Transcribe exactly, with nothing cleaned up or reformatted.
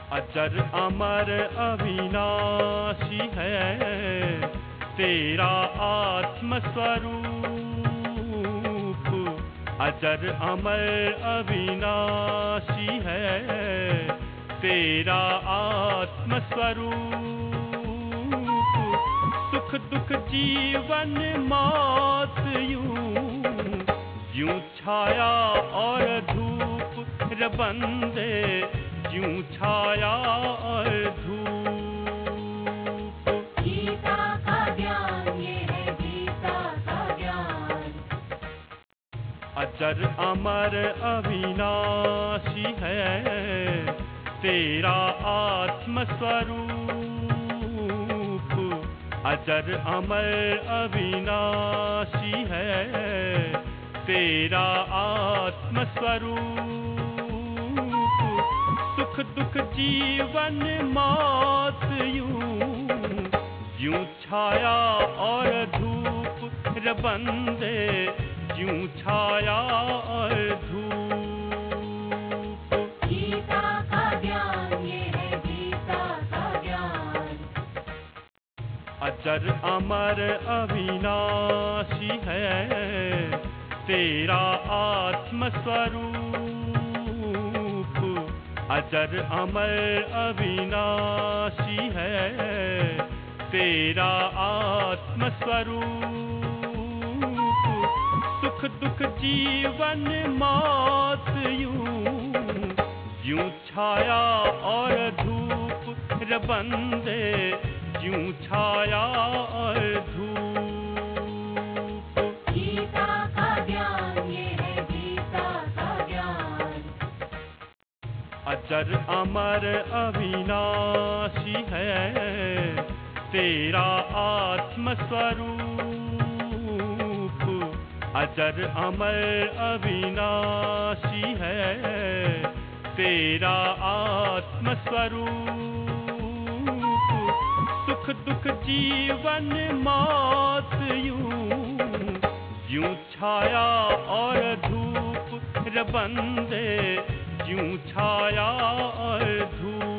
अजर अमर अविनाशी है तेरा आत्म स्वरूप। अजर अमर अविनाशी है तेरा आत्म स्वरूप। सुख दुख जीवन मौत यूं यूं छाया और धूप र बंदे यूं छाया और धूप। गीता का ज्ञान ये है गीता का ज्ञान। अजर अमर अविनाशी है तेरा आत्म स्वरूप। अजर अमर अविनाशी है तेरा आत्म स्वरूप। सुख दुख जीवन मौत यूं यूं छाया और धूप र बंदे यूं छाया और धूप। गीता का ज्ञान ये है गीता का ज्ञान। अजर अमर अविनाशी है तेरा आत्म स्वरूप। अजर अमर अविनाशी है तेरा आत्म स्वरूप। सुख दुख जीवन मौत यूं यूं छाया और धूप र बंदे यूं छाया और धूप। गीता का ज्ञान ये है गीता का ज्ञान। अजर अमर अविनाशी है तेरा आत्म स्वरूप। अजर अमर अविनाशी है तेरा आत्म स्वरूप। सुख दुख जीवन मौत यूं यूं छाया और धूप र बंदे यूं छाया और धूप।